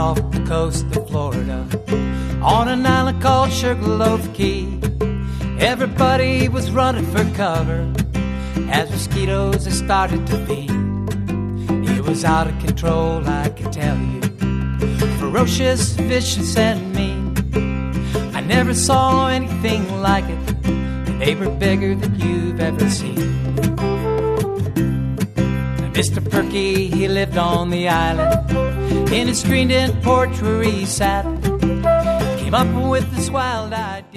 off the coast of Florida, on an island called Sugarloaf Key. Everybody was running for cover as mosquitoes had started to feed. It was out of control, I can tell you, ferocious, vicious, and mean. I never saw anything like it. They were bigger than you've ever seen. Mr. Perky, he lived on the island, in his screened-in porch where he sat, came up with this wild idea.